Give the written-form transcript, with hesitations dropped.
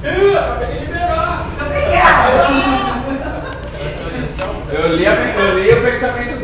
Acabei de liberar. Obrigada. Eu li o pensamento